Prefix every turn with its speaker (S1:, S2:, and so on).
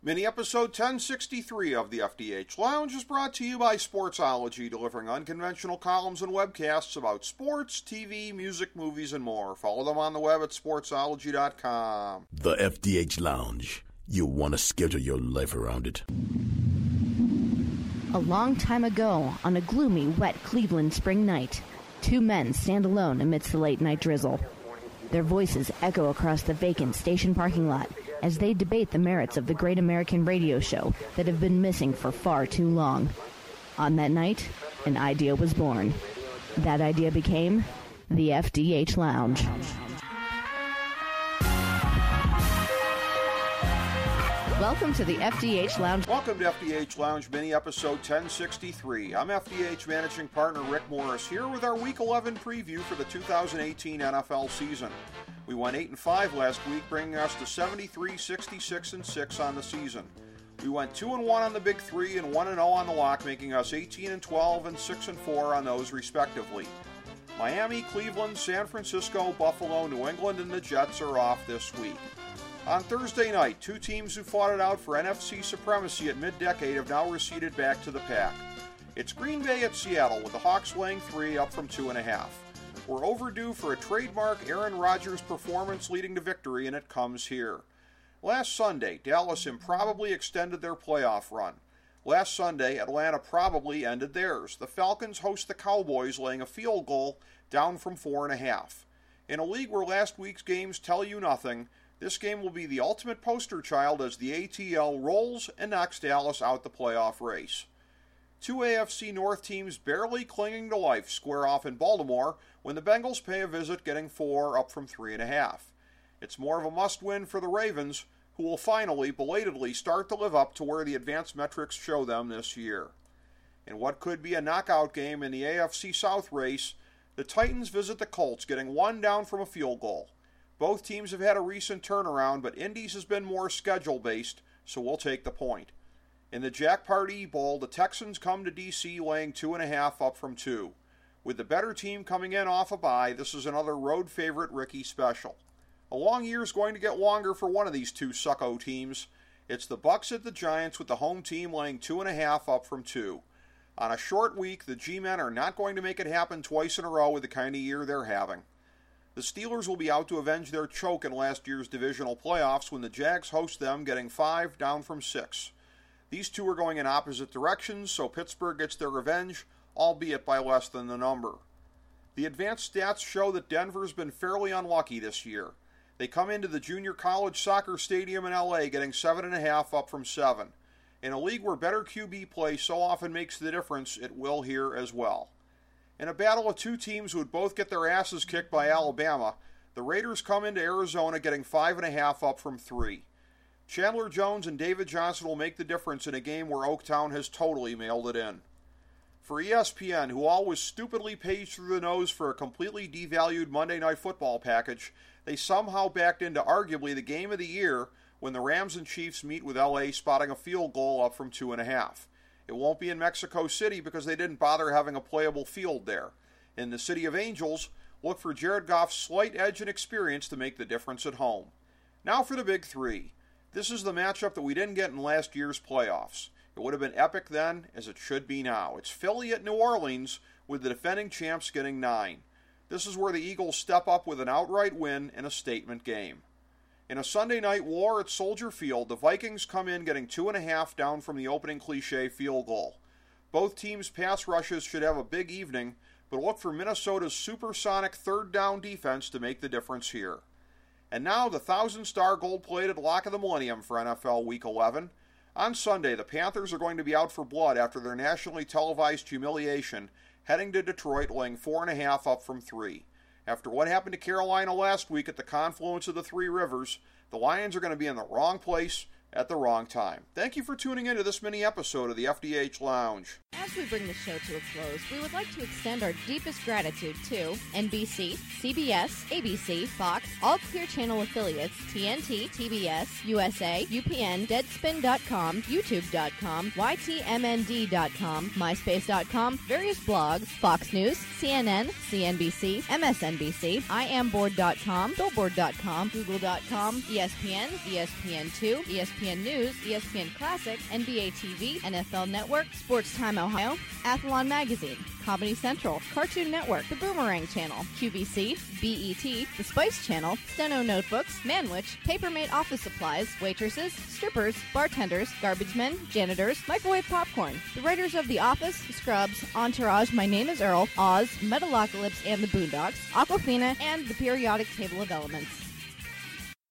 S1: Mini episode 1063 of the FDH Lounge is brought to you by Sportsology, delivering unconventional columns and webcasts about sports, TV, music, movies, and more. Follow them on the web at sportsology.com.
S2: The FDH Lounge. You want to schedule your life around it.
S3: A long time ago, on a gloomy, wet Cleveland spring night, two men stand alone amidst the late-night drizzle. Their voices echo across the vacant station parking lot as they debate the merits of the great American radio show that have been missing for far too long. On that night, an idea was born. That idea became the FDH Lounge. Welcome to the FDH Lounge.
S1: Welcome to FDH Lounge Mini Episode 1063. I'm FDH Managing Partner Rick Morris here with our Week 11 preview for the 2018 NFL season. We went 8-5 last week, bringing us to 73, 66, and 6 on the season. We went 2-1 on the Big Three and 1-0 on the lock, making us 18-12 and 6-4 on those respectively. Miami, Cleveland, San Francisco, Buffalo, New England, and the Jets are off this week. On Thursday night, two teams who fought it out for NFC supremacy at mid-decade have now receded back to the pack. It's Green Bay at Seattle, with the Hawks laying 3 up from 2.5. We're overdue for a trademark Aaron Rodgers performance leading to victory, and it comes here. Last Sunday, Dallas improbably extended their playoff run. Last Sunday, Atlanta probably ended theirs. The Falcons host the Cowboys, laying a field goal down from 4.5. In a league where last week's games tell you nothing, this game will be the ultimate poster child as the ATL rolls and knocks Dallas out the playoff race. Two AFC North teams barely clinging to life square off in Baltimore when the Bengals pay a visit, getting 4 up from 3.5. It's more of a must-win for the Ravens, who will finally, belatedly, start to live up to where the advanced metrics show them this year. In what could be a knockout game in the AFC South race, the Titans visit the Colts, getting 1 down from a field goal. Both teams have had a recent turnaround, but Indy's has been more schedule-based, so we'll take the point. In the Jack Party Bowl, the Texans come to D.C. laying 2.5 up from 2. With the better team coming in off a bye, this is another road favorite Ricky special. A long year's going to get longer for one of these two sucko teams. It's the Bucs at the Giants, with the home team laying 2.5 up from 2. On a short week, the G-men are not going to make it happen twice in a row with the kind of year they're having. The Steelers will be out to avenge their choke in last year's divisional playoffs when the Jags host them, getting 5 down from 6. These two are going in opposite directions, so Pittsburgh gets their revenge, albeit by less than the number. The advanced stats show that Denver's been fairly unlucky this year. They come into the junior college soccer stadium in LA, getting 7.5 up from 7. In a league where better QB play so often makes the difference, it will here as well. In a battle of two teams who would both get their asses kicked by Alabama, the Raiders come into Arizona, getting 5.5 up from 3. Chandler Jones and David Johnson will make the difference in a game where Oaktown has totally mailed it in. For ESPN, who always stupidly paged through the nose for a completely devalued Monday Night Football package, they somehow backed into arguably the game of the year when the Rams and Chiefs meet with LA, spotting a field goal up from 2.5. It won't be in Mexico City because they didn't bother having a playable field there. In the City of Angels, look for Jared Goff's slight edge and experience to make the difference at home. Now for the Big Three. This is the matchup that we didn't get in last year's playoffs. It would have been epic then, as it should be now. It's Philly at New Orleans, with the defending champs getting 9. This is where the Eagles step up with an outright win in a statement game. In a Sunday night war at Soldier Field, the Vikings come in getting 2.5 down from the opening cliche field goal. Both teams' pass rushes should have a big evening, but look for Minnesota's supersonic third down defense to make the difference here. And now the 1,000-star gold-plated lock of the millennium for NFL Week 11. On Sunday, the Panthers are going to be out for blood after their nationally televised humiliation, heading to Detroit, laying 4.5 up from 3. After what happened to Carolina last week at the confluence of the Three Rivers, the Lions are going to be in the wrong place at the wrong time. Thank you for tuning in to this mini episode of the FDH Lounge.
S3: As we bring the show to a close, we would like to extend our deepest gratitude to NBC, CBS, ABC, Fox, all Clear Channel affiliates, TNT, TBS, USA, UPN, Deadspin.com, YouTube.com, YTMND.com, MySpace.com, various blogs, Fox News, CNN, CNBC, MSNBC, IamBoard.com, Billboard.com, Google.com, ESPN, ESPN2, ESPN
S4: ESPN News, ESPN Classic, NBA TV, NFL Network, Sports Time Ohio, Athlon Magazine, Comedy Central, Cartoon Network, The Boomerang Channel, QVC, BET, The Spice Channel, Steno Notebooks, Manwich, Papermate Office Supplies, waitresses, strippers, bartenders, garbage men, janitors, microwave popcorn, the writers of The Office, Scrubs, Entourage, My Name is Earl, Oz, Metalocalypse and the Boondocks, Aquafina, and The Periodic Table of Elements.